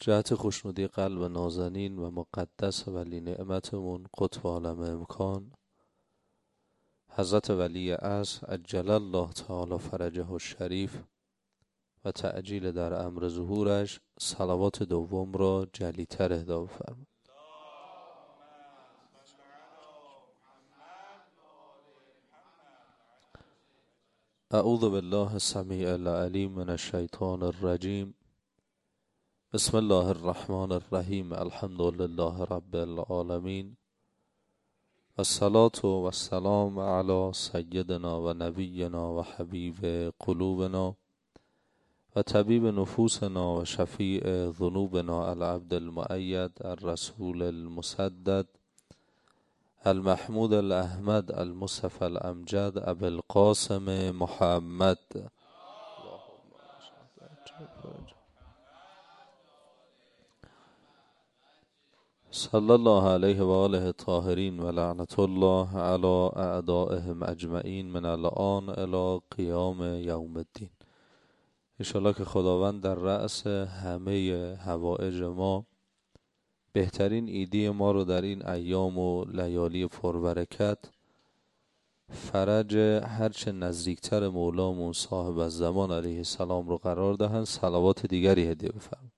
جهت خوشنودی قلب نازنین و مقدس ولی نعمتمون قطب عالم امکان حضرت ولی عصر عجل الله تعالی فرجه الشریف و تعجیل در امر ظهورش صلوات دوم را جلیتر اهدا بفرمایید. اعوذ بالله السمیع العلیم من الشیطان الرجیم. بسم الله الرحمن الرحیم. الحمد لله رب العالمین والصلاة والسلام علی سیدنا و نبینا و حبیب قلوبنا و طبیب نفوسنا و شفیع ذنوبنا العبد المؤید الرسول المسدد المحمود الاحمد المصطفى الامجد ابو القاسم محمد صلی الله علیه و آله الطاهرین و لعنت الله علی اعدائهم اجمعین من الان الی قیام یوم الدین. انشاءالله که خداوند در رأس همه حوائج ما بهترین ایدی ما رو در این ایام و لیالی پربرکت فرج هرچه نزدیکتر مولامون صاحب الزمان علیه السلام رو قرار دهند. صلوات دیگری هدیه بفرمایید.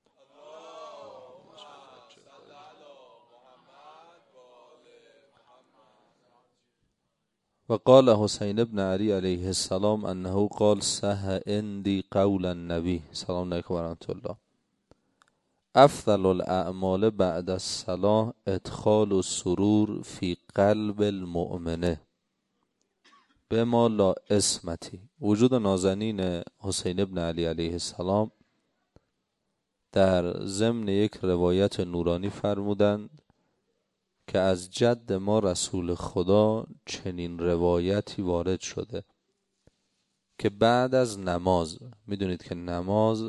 و قال حسین ابن علی علیه السلام انه قال صح عندي قول النبی سلام علیکم و رحمت الله افضل الاعمال بعد الصلاة ادخال السرور فی قلب المؤمنه بما لا اسمتی. وجود نازنین حسین ابن علی علیه السلام در ضمن یک روایت نورانی فرمودند که از جد ما رسول خدا چنین روایتی وارد شده که بعد از نماز، میدونید که نماز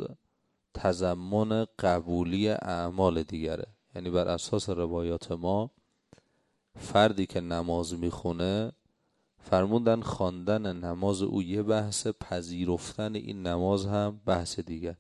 تضمن قبولی اعمال دیگره، یعنی بر اساس روایات ما فردی که نماز میخونه فرمودن خواندن نماز او یه بحث، پذیرفتن این نماز هم بحث دیگر.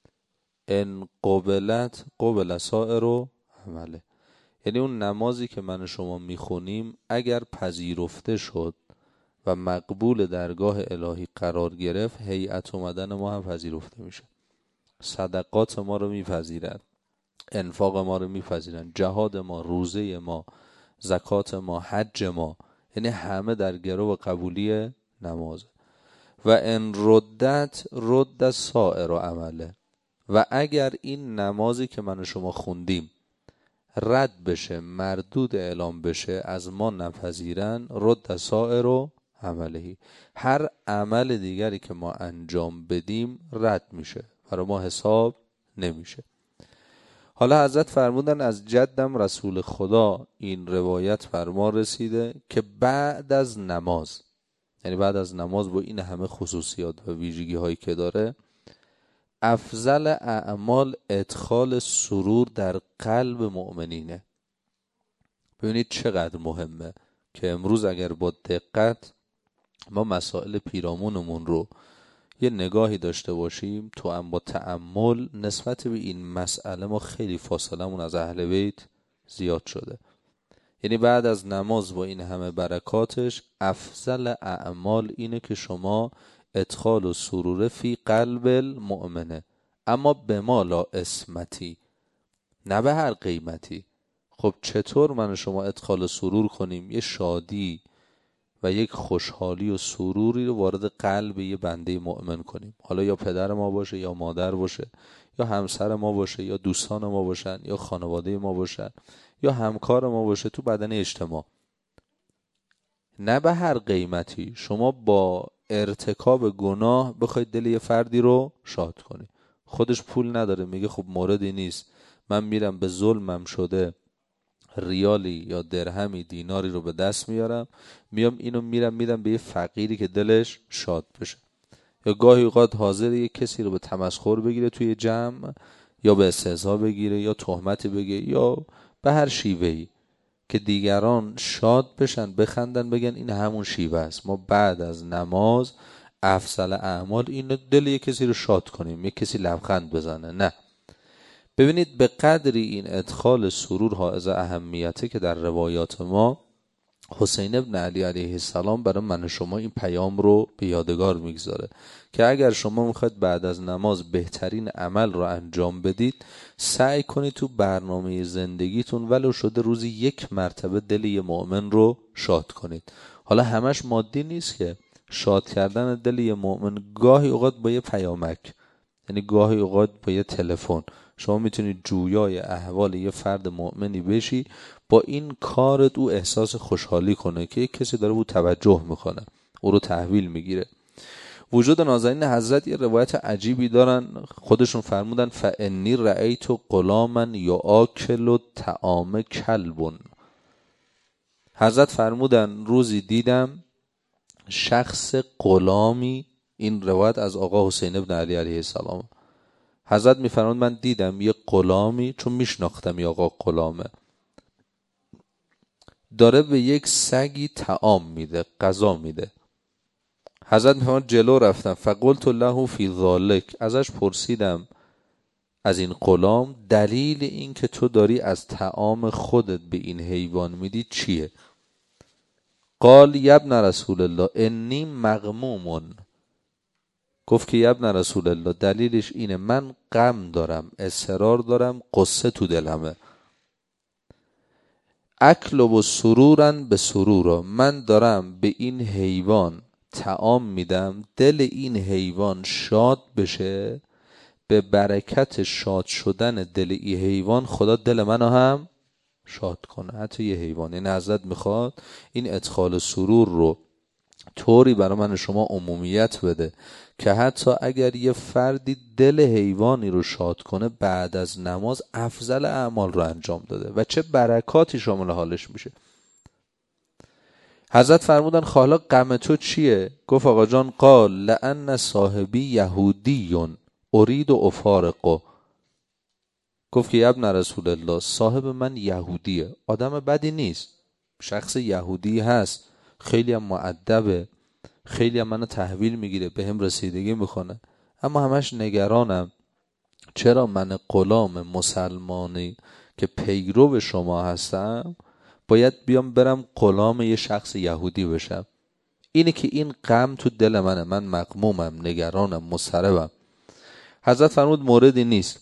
ان قبلت قبل سائر عمله، یعنی اون نمازی که من و شما میخونیم اگر پذیرفته شد و مقبول درگاه الهی قرار گرفت، هیئت اومدن ما هم پذیرفته میشه، صدقات ما رو میپذیرند، انفاق ما رو میپذیرند، جهاد ما، روزه ما، زکات ما، حج ما، یعنی همه در گرو قبولی نماز. و ان ردت رد سائر عمله، و اگر این نمازی که من و شما خوندیم رد بشه، مردود اعلام بشه، از ما نپذیرن، رد سائر عمله، هر عمل دیگری که ما انجام بدیم رد میشه، برای ما حساب نمیشه. حالا حضرت فرمودن از جدم رسول خدا این روایت فرما رسیده که بعد از نماز، یعنی بعد از نماز با این همه خصوصیات و ویژگی هایی که داره، افضل اعمال ادخال سرور در قلب مؤمنینه. ببینید چقدر مهمه که امروز اگر با دقت ما مسائل پیرامونمون رو یه نگاهی داشته باشیم، تو هم با تأمل نسبت به این مسئله ما خیلی فاصلمون از اهل بیت زیاد شده. یعنی بعد از نماز با این همه برکاتش افضل اعمال اینه که شما ادخال و سرور فی قلب المؤمنه، اما به ما لا اسمتی، نه به هر قیمتی. خب چطور من و شما ادخال و سرور کنیم، یه شادی و یک خوشحالی و سروری رو وارد قلب یه بنده مؤمن کنیم؟ حالا یا پدر ما باشه، یا مادر باشه، یا همسر ما باشه، یا دوستان ما باشن، یا خانواده ما باشن، یا همکار ما باشه تو بدن اجتماع. نه به هر قیمتی شما با ارتکاب گناه بخواید دل یه فردی رو شاد کنی. خودش پول نداره، میگه خب موردی نیست، من میرم به ظلمم شده ریالی یا درهمی دیناری رو به دست میارم، میام اینو میرم میدم به یه فقیری که دلش شاد بشه. یا گاهی اوقات حاضر یه کسی رو به تمسخر بگیره توی جمع، یا به استهزا بگیره، یا تهمتی بگه، یا به هر شیوهی که دیگران شاد بشن، بخندن، بگن این همون شیوه است. ما بعد از نماز افضل اعمال اینه دل یه کسی رو شاد کنیم، یه کسی لبخند بزنه. نه، ببینید به قدری این ادخال سرور حائز اهمیته که در روایات ما حسین ابن علی علیه السلام برای من و شما این پیام رو به یادگار میگذاره که اگر شما میخواید بعد از نماز بهترین عمل رو انجام بدید، سعی کنید تو برنامه زندگیتون ولو شده روزی 1 مرتبه دل یه مؤمن رو شاد کنید. حالا همش مادی نیست که، شاد کردن دل یه مؤمن گاهی اوقات با یه پیامک، یعنی گاهی اوقات با یه تلفن شما میتونید جویای احوال یه فرد مؤمنی بشی، با این کارت او احساس خوشحالی کنه که یک کسی داره او توجه میکنه، او رو تحویل میگیره. وجود نازنین حضرت یه روایت عجیبی دارن، خودشون فرمودن فانی رأیت غلاما یاکل الطعام کلب. حضرت فرمودن روزی دیدم شخص غلامی، این روایت از آقا حسین ابن علی علیه السلام، حضرت میفرمود من دیدم یه غلامی، چون میشناختم یه آقا غلامه، داره به یک سگی طعام میده، غذا میده. حضرت میفرمود جلو رفتم فقلت له فی ذلک، ازش پرسیدم از این غلام دلیل این که تو داری از طعام خودت به این حیوان میدی چیه؟ قال یبن رسول الله انی مغموم، گفت که یبن رسول الله دلیلش اینه من غم دارم، اصرار دارم، قصه تو دلمه. اکلب سرورا به سرورا، من دارم به این حیوان طعام میدم دل این حیوان شاد بشه، به برکت شاد شدن دل این حیوان خدا دل منو هم شاد کنه. حتی یه حیوان، این حضرت میخواد این ادخال سرور رو طوری برای من شما عمومیت بده که حتی اگر یه فردی دل حیوانی رو شاد کنه بعد از نماز افضل اعمال رو انجام داده و چه برکاتی شامل حالش میشه. حضرت فرمودن حالا غم تو چیه؟ گفت آقا جان قال لأن صاحبی یهودی ارید و افارقه، گفت که ابن رسول الله صاحب من یهودیه، آدم بدی نیست، شخص یهودی هست، خیلی هم مؤدبه، خیلی هم منو تحویل میگیره، به هم رسیدگی میکنه، اما همش نگرانم چرا من غلام مسلمانی که پیرو شما هستم باید بیام برم غلام یه شخص یهودی بشم. اینه که این غم تو دل منه، من مغمومم، نگرانم، مضطربم. حضرت فرمود موردی نیست.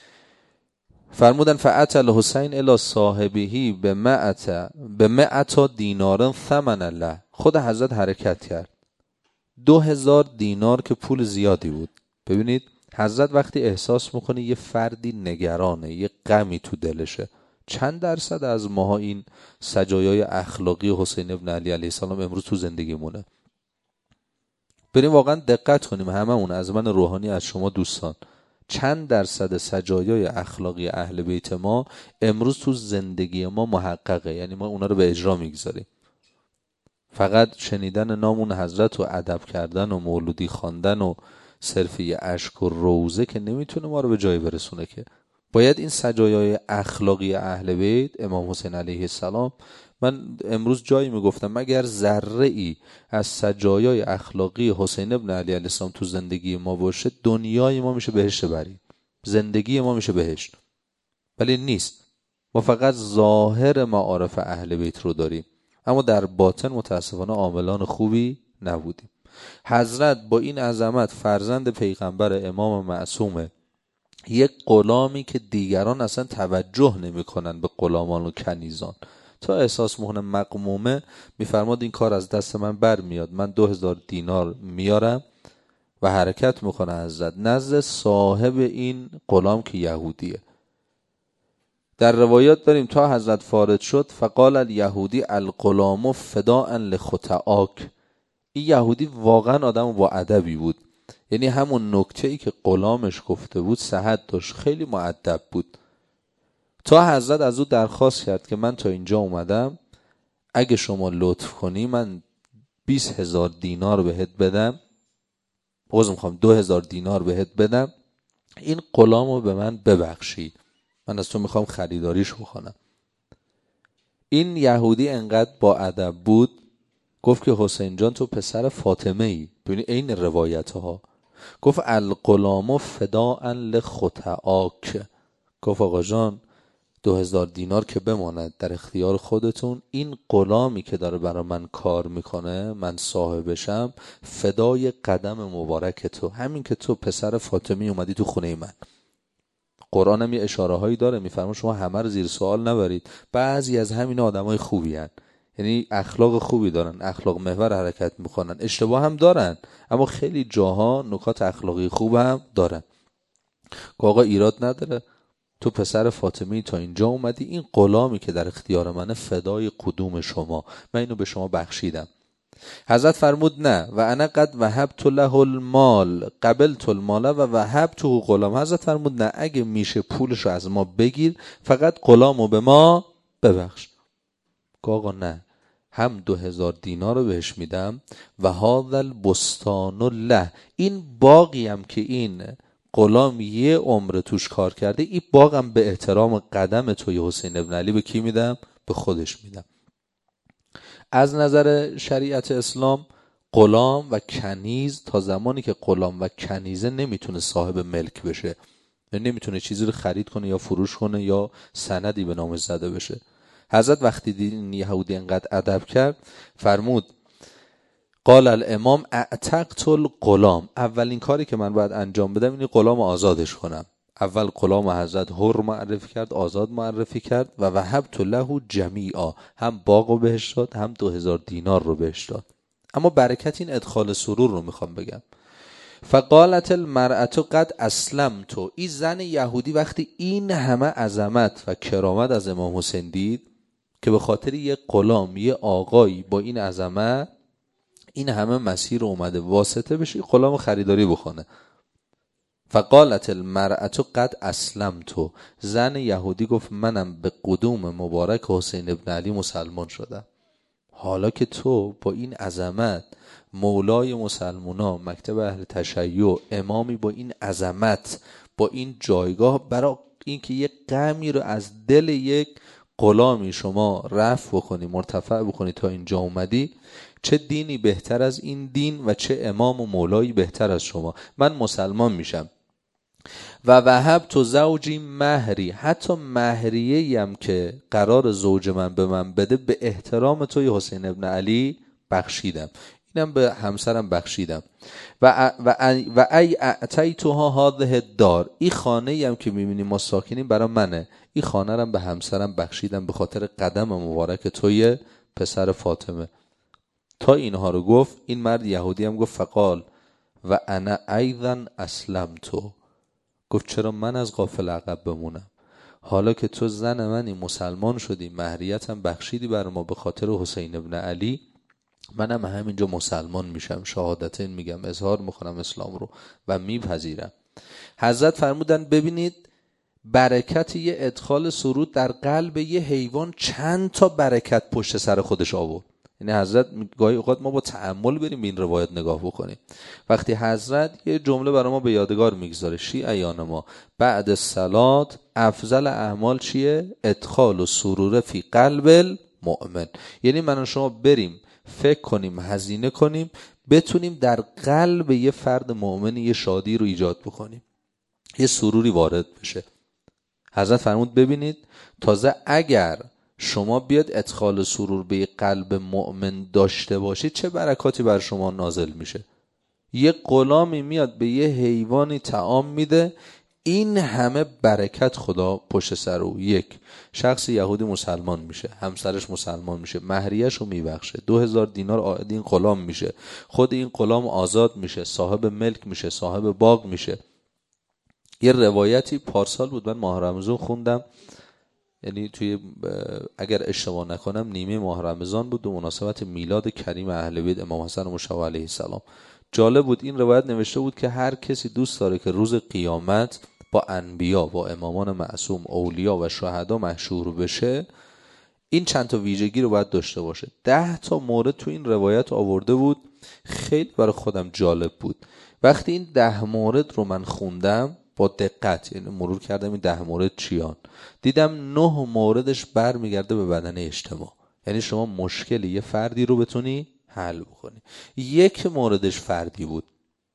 فرمودن فأت الحسین الی صاحبه به 100 دینار ثمن له، خود حضرت حرکت کرد، 2000 دینار که پول زیادی بود. ببینید حضرت وقتی احساس میکنه یه فردی نگرانه، یه غمی تو دلشه، چند درصد از ماها این سجایای اخلاقی حسین ابن علی علیه السلام امروز تو زندگیمونه؟ بریم واقعا دقت کنیم، هممون، از من روحانی، از شما دوستان، چند درصد سجایای اخلاقی اهل بیت ما امروز تو زندگی ما محققه؟ یعنی ما اونا رو به اجرا میگذاریم. فقط شنیدن نامون حضرت و ادب کردن و مولودی خواندن و صرفی اشک و روزه که نمیتونه ما رو به جای برسونه، که باید این سجایای اخلاقی اهل بیت امام حسین علیه السلام، من امروز جایی میگفتم مگر ذره ای از سجایای اخلاقی حسین ابن علی علیه السلام تو زندگی ما باشه دنیای ما میشه بهشت بری، زندگی ما میشه بهشت، ولی نیست. ما فقط ظاهر معارف اهل بیت رو داریم اما در باطن متاسفانه عاملان خوبی نبودیم. حضرت با این عظمت، فرزند پیغمبر امام معصومه، یک غلامی که دیگران اصلا توجه نمی کنن به غلامان و کنیزان، تا احساس میکنه مغمومه، میفرماد این کار از دست من بر میاد، من 2000 دینار میارم و حرکت میکنه حضرت نزد صاحب این غلام که یهودیه. در روایات داریم تا حضرت فارغ شد فقال الیهودی الغلام فداء لخطاک، این یهودی واقعا آدم با ادبی بود، یعنی همون نکته‌ای که غلامش گفته بود صحت داشت، خیلی مؤدب بود. تا حضرت از او درخواست کرد که من تا اینجا اومدم، اگه شما لطف کنی من 20,000 دینار بهت بدم، عذر میخوام 2000 دینار بهت بدم، این غلامو به من ببخشی، من از تو میخوام خریداریش بکنم. این یهودی انقدر با ادب بود، گفت که حسین جان تو پسر فاطمه ای. ببینید این روایت ها، گفت الغلام فداء لخطاک، گفت آقا جان 2000 دینار که بماند در اختیار خودتون، این غلامی که داره برای من کار میکنه من صاحبشم، فدای قدم مبارک تو، همین که تو پسر فاطمی اومدی تو خونه من. قرآن هم یه اشاره هایی داره میفرما شما همه رو زیر سوال نبرید، بعضی از همین آدمای خوبی هن. یعنی اخلاق خوبی دارن، اخلاق محور حرکت میکنن، اشتباه هم دارن اما خیلی جاها نکات اخلاقی خوب هم دارن. که آقا ایراد نداره، تو پسر فاطمی تا اینجا اومدی، این غلامی که در اختیار منه فدای قدوم شما، من اینو به شما بخشیدم. حضرت فرمود نه و انا قد وهبت له المال قبلت المال و وهبته غلام. حضرت فرمود نه، اگه میشه پولش رو از ما بگیر، فقط غلامو به ما ببخش. آقا نه، هم 2000 دینار رو بهش میدم و هذا البستان له، این باقی هم که این غلام یه عمر توش کار کرده، این باغم به احترام قدم توی حسین ابن علی به کی میدم؟ به خودش میدم. از نظر شریعت اسلام غلام و کنیز تا زمانی که غلام و کنیزه نمیتونه صاحب ملک بشه، نمیتونه چیزی رو خرید کنه یا فروش کنه یا سندی به نامش زده بشه. حضرت وقتی دید این یهودی انقدر ادب کرد فرمود قال الامام اعتقت الغلام، اولین کاری که من باید انجام بدم اینه غلام آزادش کنم. اول غلام حضرت حر معرفی کرد، آزاد معرفی کرد و وهبت له جمیعا، هم باغ رو بهش داد هم 2000 دینار رو بهش داد. اما برکت این ادخال سرور رو میخوام بگم. فقالت المرأة قد اسلمت، این زن یهودی وقتی این همه عظمت و کرامت از امام حسین دید که به خاطر یه غلام یه آقایی با این عظمت این همه مسیر اومده واسطه بشه غلام خریداری بکنه. فقالت المرأة قد اسلمت، زن یهودی گفت منم به قدوم مبارک حسین ابن علی مسلمان شدم. حالا که تو با این عظمت مولای مسلمونا، مکتب اهل تشیع، امامی با این عظمت با این جایگاه، برای این که یک غمی رو از دل یک غلامی شما رفع بکنی مرتفع بکنی تا اینجا اومدی، چه دینی بهتر از این دین و چه امام و مولایی بهتر از شما. من مسلمان میشم و وهبت زوجی مهری، حتی مهریه‌ای هم که قرار زوج من به من بده به احترام توی حسین ابن علی بخشیدم، اینم به همسرم بخشیدم. و ای اعطیتها هذه الدار، این خانه‌ای هم که می‌بینیم ما ساکنیم برای منه، این خانه رو به همسرم بخشیدم به خاطر قدم مبارک توی پسر فاطمه. تا اینها رو گفت این مرد یهودی هم گفت فقال و انا ایضا اسلمت، گفت چرا من از غافل عقب بمونم، حالا که تو زن منی مسلمان شدی مهریتم بخشیدی بر ما به خاطر حسین ابن علی، منم همینجا مسلمان میشم، شهادتین میگم، اظهار میکنم اسلام رو و میپذیرم. حضرت فرمودن ببینید برکت یه ادخال سرود در قلب یه حیوان چند تا برکت پشت سر خودش آورد. یعنی حضرت گاهی اوقات ما با تأمل بریم این روایت نگاه بکنیم. وقتی حضرت یه جمله برای ما به یادگار میگذاره، شیعیان ما بعد الصلات افضل اعمال چیه؟ ادخال و سرور فی قلب المؤمن. یعنی من و شما بریم فکر کنیم هزینه کنیم بتونیم در قلب یه فرد مؤمن یه شادی رو ایجاد بکنیم، یه سروری وارد بشه. حضرت فرمود ببینید تازه اگر شما بیاد ادخال سرور به قلب مؤمن داشته باشید چه برکاتی بر شما نازل میشه. یه غلامی میاد به یه حیوانی طعام میده، این همه برکت خدا پشت سر او. یک شخص یهودی مسلمان میشه، همسرش مسلمان میشه، مهریه‌ش رو میبخشه، 2000 دینار عائد این غلام میشه، خود این غلام آزاد میشه، صاحب ملک میشه، صاحب باغ میشه. یه روایتی پارسال بود من ماه رمضان خوندم، یعنی توی اگر اشتباه نکنم نیمه ماه رمضان بود، به مناسبت میلاد کریم اهل بیت امام حسن مشوق علیه السلام. جالب بود این روایت نوشته بود که هر کسی دوست داره که روز قیامت با انبیا، با امامان معصوم، اولیا و شهدا محشور بشه، این چند تا ویژگی رو باید داشته باشه. 10 تا مورد تو این روایت آورده بود، خیلی برای خودم جالب بود. وقتی این 10 مورد رو من خوندم با دقت، یعنی مرور کردم این 10 مورد چیان، دیدم 9 موردش برمیگرده به بدن اجتماع. یعنی شما مشکلی یه فردی رو بتونی حل بکنی. یک موردش فردی بود،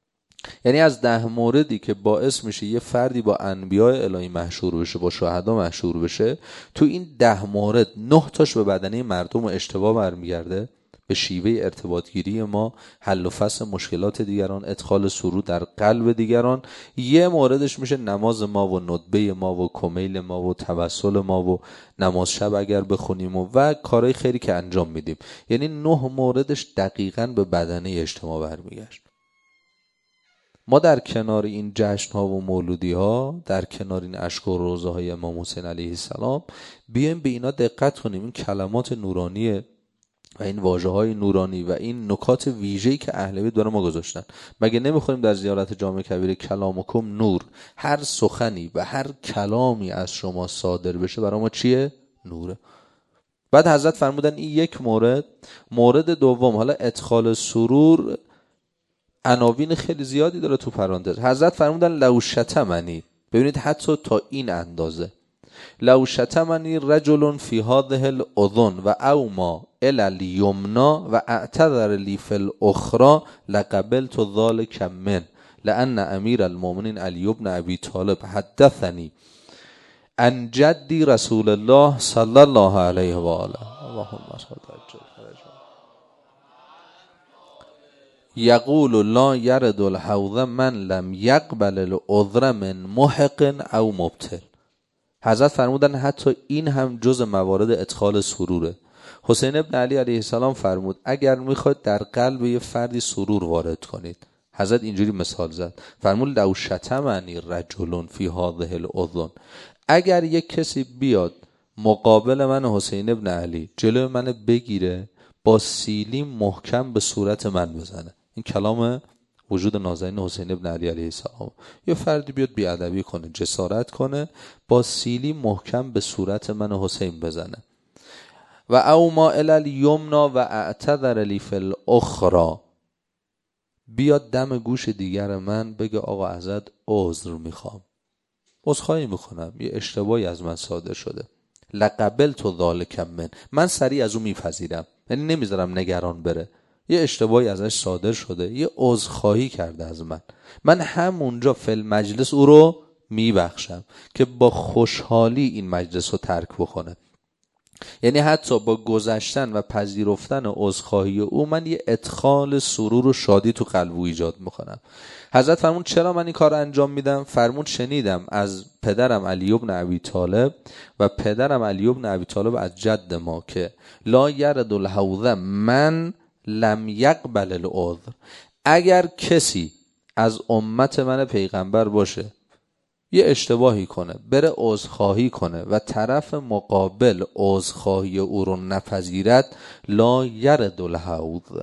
یعنی از 10 موردی که باعث میشه یه فردی با انبیاء الهی محشور بشه، با شهدا محشور بشه، تو این 10 مورد 9 تاش به بدنه مردم و اشتباه برمیگرده، به شیوه ارتباط گیری ما، حل و فصل مشکلات دیگران، ادخال سرور در قلب دیگران. یه موردش میشه نماز ما و ندبه ما و کمیل ما و توسل ما و نماز شب اگر بخونیم و کارهای خیری که انجام میدیم. یعنی 9 موردش دقیقاً به بدنه اجتماع برمیگشت. ما در کنار این جشن ها و مولودی ها، در کنار این اشک و روزه های امام حسین علیه السلام، بیایم به اینا دقت کنیم. این کلمات نورانی و این واژه های نورانی و این نکات ویژه‌ای که اهل بیت برای ما گذاشتن. مگه نمیخونیم در زیارت جامع کبیر کلامکم نور؟ هر سخنی و هر کلامی از شما صادر بشه برای ما چیه؟ نوره. بعد حضرت فرمودن این یک مورد. مورد دوم، حالا ادخال سرور عناوین خیلی زیادی داره تو پرانتز. حضرت فرمودن لو شتمنی، ببینید حتی تا این اندازه، لو شتمنی رجل فی هذه الاذن و اوما الی الیمنا و اعتذر لی فی الاخرى لقبلت ذلک من لان امیر المؤمنین علی بن ابی طالب حدثنی عن جدی رسول الله صلی الله علیه و آله اللهم صل یقول لا یرد الحوض من لم یقبل العذر من محق او مبطل. حضرت فرمودن حتی این هم جز موارد ادخال سروره. حسین ابن علی علیه السلام فرمود اگر میخواید در قلب یه فردی سرور وارد کنید، حضرت اینجوری مثال زد، فرمود لو شتمنی رجل فی هذه الاذن، اگر یک کسی بیاد مقابل من حسین ابن علی جلوی من بگیره، با سیلی محکم به صورت من بزنه. این کلام وجود نازنین حسین ابن علی علیه السلام. یه فردی بیاد بیادبی کنه، جسارت کنه، با سیلی محکم به صورت من حسین بزنه. و او ما الی یمنا و اعتذر لی فی الاخرى، بیاد دم گوش دیگر من بگه آقا ازت عذر میخوام، عذرخواهی میکنم، یه اشتباهی از من صادر شده، لقبلت ذلک من سریع از اون میپذیرم، یعنی نمیذارم نگران بره، یه اشتباهی ازش صادر شده، یه عذرخواهی کرده از من همونجا فی المجلس او رو میبخشم که با خوشحالی این مجلس رو ترک بکنه. یعنی حتی با گذشتن و پذیرفتن عذرخواهی او من یه ادخال سرور و شادی تو قلب او ایجاد میکنم. حضرت فرمود چرا من این کار انجام میدم؟ فرمود شنیدم از پدرم علی بن ابی طالب و پدرم علی بن ابی طالب از جد ما که لا یرد الحوض من لم یقبل العذر، اگر کسی از امت من پیغمبر باشه یه اشتباهی کنه، بره عذرخواهی کنه و طرف مقابل عذرخواهی او رو نپذیرد، لا یرد الحوض،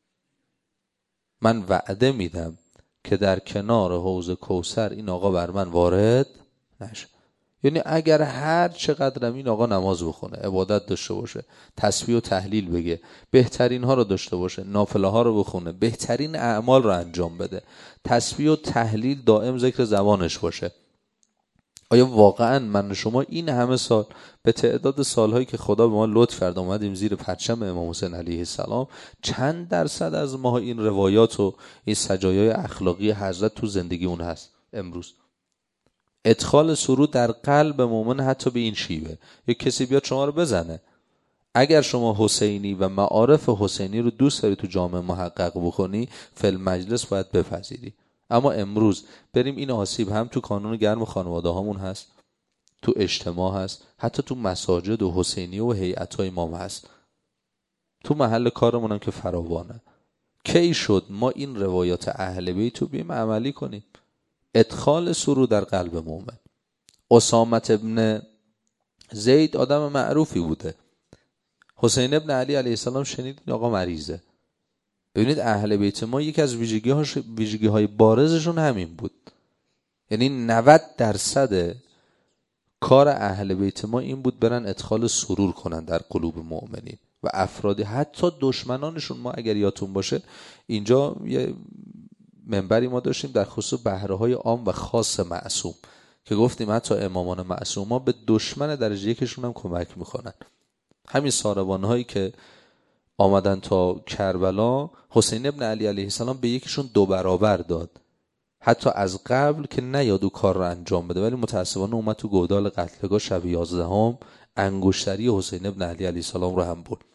من وعده میدم که در کنار حوض کوثر این آقا بر من وارد نشه. یعنی اگر هر چقدرم این آقا نماز بخونه، عبادت داشته باشه، تسبیح و تحلیل بگه، بهترین ها رو داشته باشه، نافله ها رو بخونه، بهترین اعمال رو انجام بده، تسبیح و تحلیل دائم ذکر زبانش باشه، آیا واقعا من و شما این همه سال به تعداد سالهایی که خدا به ما لطف کرد اومدیم زیر پرچم امام حسین علیه السلام، چند درصد از ما این روایات و این سجایای اخلاقی حضرت تو زندگی اون هست؟ امروز ادخال سرور در قلب مومن حتی به این شیوه، یک کسی بیاد شما رو بزنه، اگر شما حسینی و معارف حسینی رو دوست داری تو جامعه محقق بکنی، فی المجلس باید بپذیری. اما امروز بریم این آسیب هم تو کانون گرم خانواده هامون هست، تو اجتماع هست، حتی تو مساجد و حسینی و هیئت‌های امام هست، تو محل کارمون هم که فراوانه. کی شد ما این روایات اهل بیت رو بیم عملی کنیم؟ ادخال سرور در قلب مومن. اسامه ابن زید آدم معروفی بوده، حسین ابن علی علیه السلام شنید این آقا مریضه. ببینید اهل بیت ما یکی از ویژگی‌های بارزشون همین بود. یعنی 90% کار اهل بیت ما این بود برن ادخال سرور کنن در قلوب مؤمنین و افرادی، حتی دشمنانشون. ما اگر یادتون باشه اینجا یه منبری ما داشتیم در خصوص بهره‌های عام و خاص معصوم که گفتیم حتی امامان معصوما به دشمن درجه یکشون هم کمک میکنن. همین ساربان‌هایی که آمدن تا کربلا، حسین ابن علی علیه السلام به یکیشون 2 برابر داد حتی از قبل که نیاد او کار رو انجام بده، ولی متاسفانه اومد تو گودال قتلگاه شب 11 انگشتری حسین ابن علی علیه السلام رو هم برد.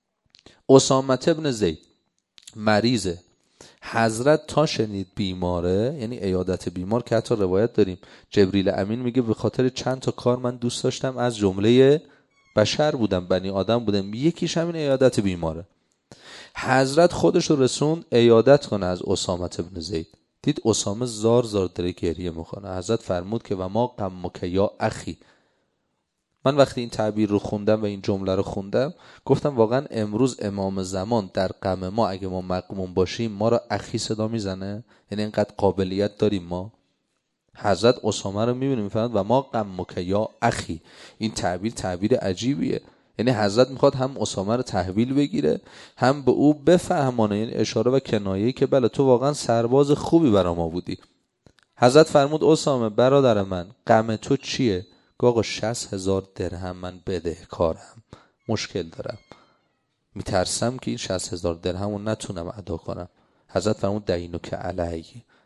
اسامه ابن زید مریضه، حضرت تا شنید بیماره، یعنی عیادت بیمار، که حتی روایت داریم جبریل امین میگه به خاطر چند تا کار من دوست داشتم، از جمله بشر بودم، بنی آدم بودم، یکیش همین عیادت بیماره. حضرت خودش رو رسوند عیادت کنه از اسامه ابن زید. دید اسامه زار زار داره گریه میکنه. حضرت فرمود که و ما غمک یا اخی. من وقتی این تعبیر رو خوندم و این جمله رو خوندم گفتم واقعا امروز امام زمان در غم ما اگه ما مغموم باشیم ما رو اخی صدا میزنه؟ یعنی اینقدر قابلیت داریم ما؟ حضرت اسامه رو میبینیم میفرماد و ما غمک یا اخی. این تعبیر عجیبیه. یعنی حضرت میخواد هم اسامه رو تحویل بگیره، هم به او بفهمانه، یعنی اشاره و کنایه‌ای که بله تو واقعا سرباز خوبی برا ما بودی. حضرت فرمود اسامه برادر من غم تو چیه؟ آقا 60,000 درهم من بدهکارم، مشکل دارم، میترسم که این 60,000 درهم رو نتونم ادا کنم. حضرت فرمود دینو که علی،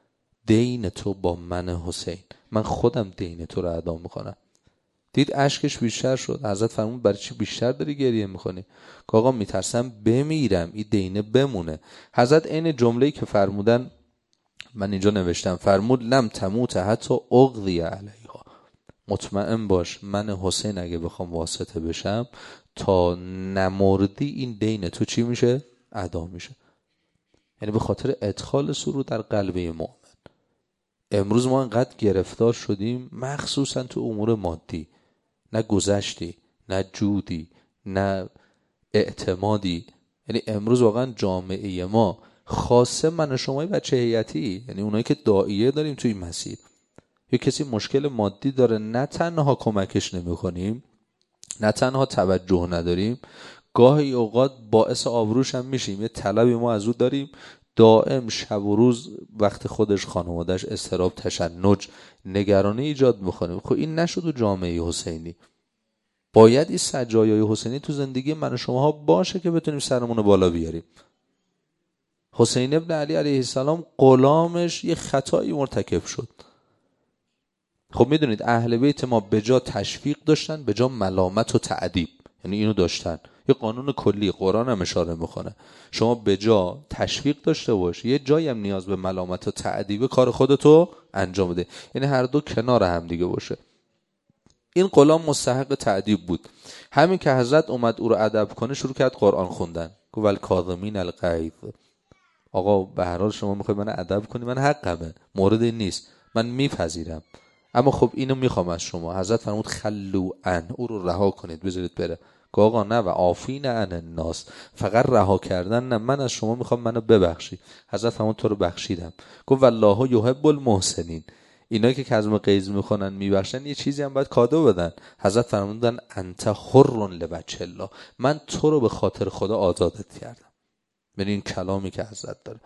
دین تو با من حسین، من خودم دین تو رو ادا میکنم. دید اشکش بیشتر شد. حضرت فرمود برای چی بیشتر داری گریه میکنی؟ که آقا میترسم بمیرم این دینه بمونه. حضرت این جمله‌ای که فرمودن من اینجا نوشتم، فرمود لم تموت حتی اقضی علیها، مطمئن باش من حسین اگه بخوام واسطه بشم تا نمردی این دین تو چی میشه؟ ادا میشه. یعنی به خاطر ادخال سرور در قلب مؤمن. امروز ما انقدر گرفتار شدیم مخصوصا تو امور مادی، نه گذشتی، نه جودی، نه اعتمادی. یعنی امروز واقعا جامعه ما، خاصه من و شمای بچه هیئتی، یعنی اونایی که داعیه داریم توی این مسیر، یا کسی مشکل مادی داره، نه تنها کمکش نمی‌کنیم، نه تنها توجه نداریم، گاهی اوقات باعث آبروش هم میشیم. یه طلبی ما از او داریم دائم شب و روز وقت خودش خانواده‌اش اضطراب، تشنج، نگرانی ایجاد می‌کنیم. خب این نشد و جامعه حسینی. باید این سجایای حسینی تو زندگی من و شماها باشه که بتونیم سرمون رو بالا بیاریم. حسین ابن علی علیه السلام غلامش یه خطایی مرتکب شد. خب میدونید اهل بیت ما به جا تشویق داشتن، به جا ملامت و تعذیب، یعنی اینو داشتن. یه قانون کلی قرآن هم اشاره میکنه، شما به جا تشویق داشته باش، یه جایی هم نیاز به ملامت و تعذیب، کار خودتو انجام بده. یعنی هر دو کنار هم دیگه باشه. این غلام مستحق تعذیب بود. همین که حضرت اومد او رو ادب کنه شروع کرد قرآن خوندن. گفت الکاظمین الغیظ. آقا به هر حال شما میخوای من ادب کنی، من حقمه، مورد این نیست، من میپذیرم، اما خب اینو میخوام از شما. حضرت فرمود خلو ان، او رو رها کنید بذارید بره. که آقا نه و عافین عن الناس، فقط رها کردن نه، من از شما میخوام منو ببخشی. حضرت فرمود تو رو بخشیدم. گفت والله یحب المحسنین، اینا که کظم غیظ میخونن میبخشن یه چیزی هم باید کادو بدن. حضرت فرمودن انت حر لوجه الله، من تو رو به خاطر خدا آزادت کردم. یعنی این کلامی که حضرت داره.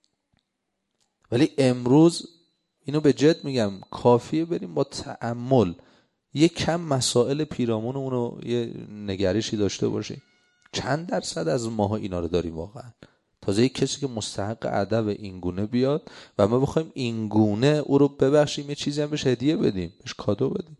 ولی امروز اینو به جد میگم، کافیه بریم با تأمل یک کم مسائل پیرامونمون رو یه نگرشی داشته باشیم. چند درصد از ماها اینا رو داریم واقعا؟ تازه یک کسی که مستحق ادب اینگونه بیاد و ما بخوایم اینگونه او رو ببخشیم، یه چیزی هم بهش هدیه بدیم، بهش کادو بدیم.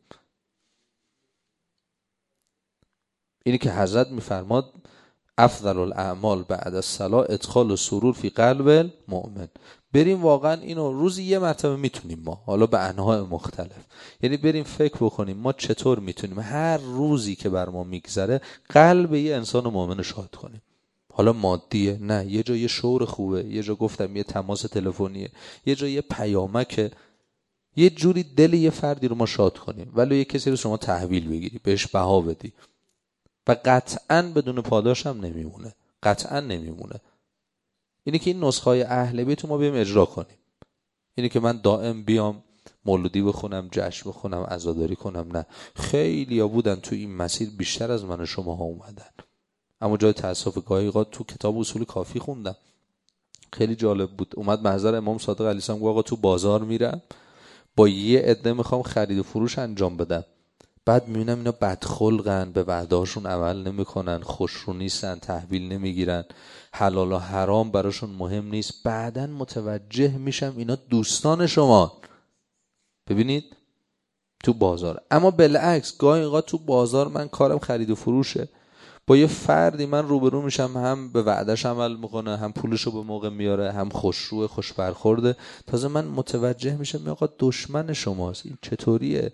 اینی که حضرت میفرماد افضل الاعمال بعد الصلاة ادخال سرور فی قلب المؤمن. بریم واقعا اینو روزی یه مرتبه میتونیم ما، حالا به انواع مختلف، یعنی بریم فکر بکنیم ما چطور میتونیم هر روزی که بر ما میگذره قلب یه انسان مؤمن رو شاد کنیم. حالا مادیه نه، یه جا یه شور خوبه، یه جا گفتم یه تماس تلفنیه، یه جا یه پیامکه، یه جوری دل یه فردی رو ما شاد کنیم. ولی یه کسی رو شما تحویل بگیری، بهش بها بدی و قطعاً بدون پاداش هم نمیمونه، قطعاً نمیمونه. اینی که این نسخه‌های اهل بیت ما بیام اجرا کنیم. اینی که من دائم بیام مولودی بخونم، جشن بخونم، عزاداری کنم، نه. خیلی‌ها بودن تو این مسیر بیشتر از من و شماها اومدن. اما جای تأسف گاهی اوقات تو کتاب اصول کافی خوندم، خیلی جالب بود. اومد محضر امام صادق علیه السلام، گفت آقا تو بازار میرم با یه عده میخوام خرید و فروش انجام بدم، بعد میبینم اینا بدخلقن، به وعدهاشون عمل نمیکنن، خوشرو نیستن، تحویل نمیگیرن، حلال و حرام براشون مهم نیست. بعداً متوجه میشم اینا دوستان شما. ببینید تو بازار. اما بالعکس گاهی اوقات تو بازار من کارم خرید و فروشه، با یه فردی من روبرو میشم، هم به وعدش عمل میکنه، هم پولشو به موقع میاره، هم خوشروه، خوش برخورده. تازه من متوجه میشم این آقا دشمن شماست. این چطوریه؟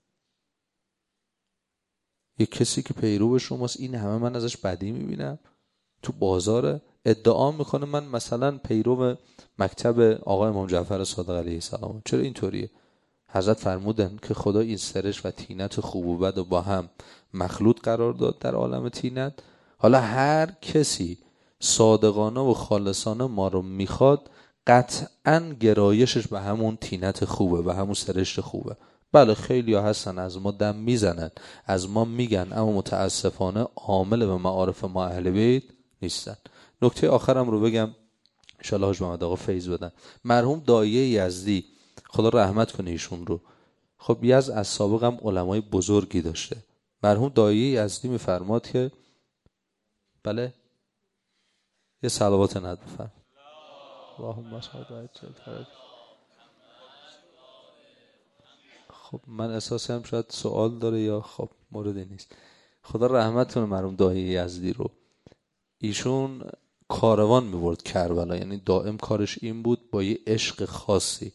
یه کسی که پیرو شماست، این همه من ازش بدی میبینم. تو بازار ادعا میکنه من مثلا پیرو مکتب آقا امام جعفر صادق علیه السلام. چرا اینطوریه؟ حضرت فرمودن که خدا این سرش و طینت خوب و بد و با هم مخلوط قرار داد در عالم طینت. حالا هر کسی صادقانه و خالصانه ما رو میخواد، قطعاً گرایشش به همون طینت خوبه، به همون سرشت خوبه. بله خیلی ها هستن از ما دم میزنن، از ما میگن، اما متاسفانه عامل به معارف ما اهل بیت نیستن. نکته آخرم رو بگم انشاءالله حاج محمد آقا فیض بدن. مرحوم داعیه یزدی خدا رحمت کنه ایشون رو، خب یزد از سابق هم علمای بزرگی داشته. مرحوم داعیه یزدی میفرماد که بله یه صلوات ند بفرم. اللهم صل علی سیدنا. خب من اساسم شاید سوال داره یا خب موردی نیست. خدا رحمت کنه مرحوم داعیه یزدی رو. ایشون کاروان میبرد کربلا، یعنی دائم کارش این بود، با یه عشق خاصی.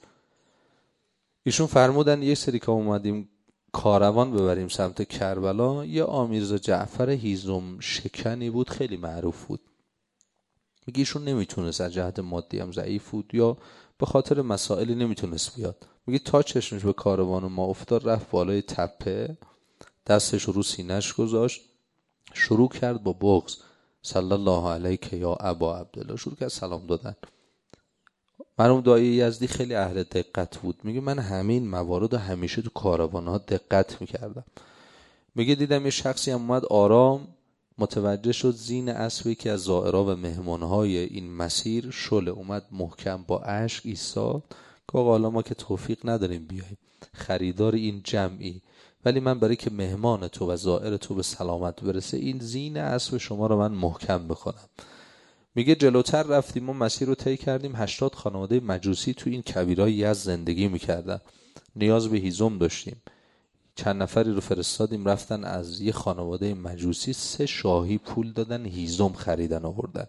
ایشون فرمودن یه سری که اومدیم کاروان ببریم سمت کربلا، یه آمیرزا جعفر هیزم شکنی بود، خیلی معروف بود. میگه ایشون نمیتونست، از جهت مادی هم ضعیف بود یا به خاطر مسائلی نمیتونست بیاد. میگه تا چشمش به کاروان ما افتاد، رفت بالای تپه، دستش رو سینه‌اش گذاشت، شروع کرد با بغض صلی الله علیک یا ابا عبدالله، شروع کرد سلام دادن. مرحوم داعیه یزدی خیلی اهل دقت بود. میگه من همین موارد رو همیشه تو کاروان‌ها دقت میکردم. میگه دیدم یه شخصی هم اومد آرام، متوجه شد زین اسبی که از زائرا و مهمانهای این مسیر شله، اومد محکم با اشک ایستاد که آقا حالا ما که توفیق نداریم بیاییم، خریدار این جمعی، ولی من برای که مهمان تو و زائر تو به سلامت برسه این زین اسب شما رو من محکم بکنم. میگه جلوتر رفتیم و مسیر رو طی کردیم، 80 خانواده مجوسی تو این کویرای یزد زندگی میکردن، نیاز به هیزم داشتیم. چند نفری رو فرستادیم رفتن از یه خانواده مجوسی 3 شاهی پول دادن، هیزم خریدن آوردن.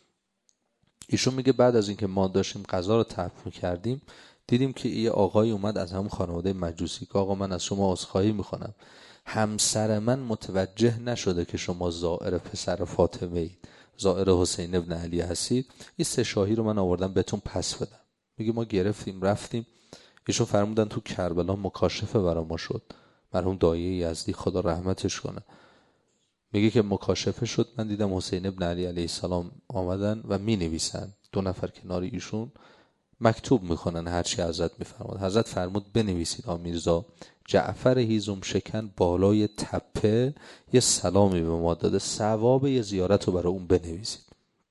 ایشون میگه بعد از اینکه ما داشتیم غذا رو تحمل کردیم، دیدیم که یه آقای اومد از همون خانواده مجوسی که آقا من از شما عذرخواهی میکنم، همسر من متوجه نشده که شما زائر پسر فاطمه اید، زائر حسین ابن علی هستید، این 3 شاهی رو من آوردم بهتون پس بدم. میگه ما گرفتیم رفتیم. ایشون فرمودن تو کربلا مکاشفه برای ما شد. مرحوم داعیه یزدی خدا رحمتش کنه، میگه که مکاشفه شد، من دیدم حسین ابن علی علیه السلام آمدن و می نویسن، 2 نفر کنار ایشون مکتوب میکنن هرچی حضرت میفرماد. حضرت فرمود بنویسید آمیرزا جعفر هیزم شکن بالای تپه یه سلامی به ما داده، ثواب یه زیارت رو برای اون بنویسید.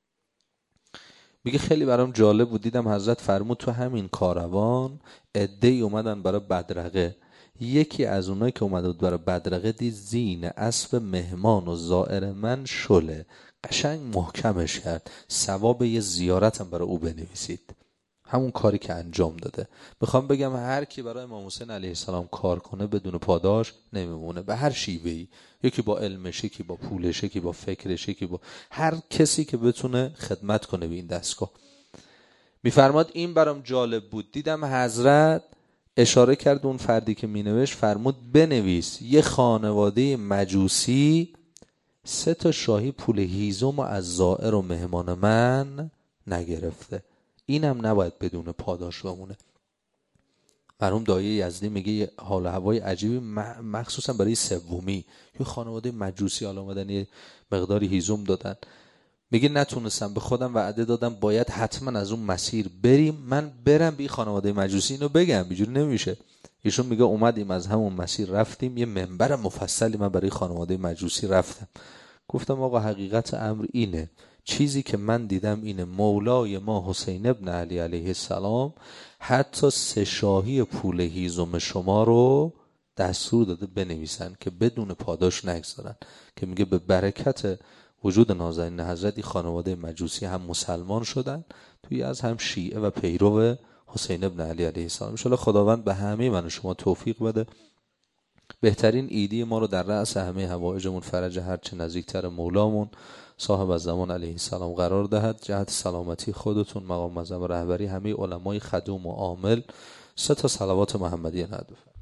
میگه خیلی برام جالب بود، دیدم حضرت فرمود تو همین کاروان عده‌ای اومدن برای بدرقه، یکی از اونایی که اومده بود برای بدرقه دید زین اسب مهمان و زائر من شله، قشنگ محکمش کرد، ثواب یه زیارتم برای او بنویسید. همون کاری که انجام داده. میخوام بگم هر کی برای امام حسین علیه السلام کار کنه بدون پاداش نمیمونه، به هر شیوهی، یکی با علمش، یکی با پولش، یکی با فکرش، یکی با هر کسی که بتونه خدمت کنه به این دستگاه. میفرماد این برام جالب بود، دیدم حضرت اشاره کرد اون فردی که مینوشت، فرمود بنویس یه خانواده مجوسی 3 تا شاهی پول هیزم و از زائر و مهمان من نگرفته، اینم نباید بدون پاداش بمونه. مرحوم داعیه یزدی میگه یه حال و هوای عجیبی مخصوصا برای سومی، یه خانواده مجوسی حالا اومدن یه مقداری هیزم دادن. میگه نتونستم، به خودم وعده دادم باید حتما از اون مسیر بریم، من برم به خانواده مجوسی اینو بگم، اینجوری نمیشه. ایشون میگه اومدیم از همون مسیر رفتیم، یه منبر مفصلی من برای خانواده مجوسی رفتم، گفتم آقا حقیقت امر اینه، چیزی که من دیدم اینه، مولای ما حسین ابن علی علیه السلام حتی 3 شاهی پول هیزم شما رو دستور داده بنویسن که بدون پاداش نگذارن، که میگه به برکت وجود نازنین حضرت خانواده مجوسی هم مسلمان شدن توی از هم شیعه و پیرو حسین ابن علی علیه السلام. ان شاء الله خداوند به همه من و شما توفیق بده، بهترین ایدی ما رو در رأس همه حوائجمون، فرج هرچه نزدیکتر مولامون صاحب الزمان علیه السلام قرار دهد. جهت سلامتی خودتون، مقام معظم رهبری، همه علمای خدوم و عامل 3 صلوات محمدی ندفع.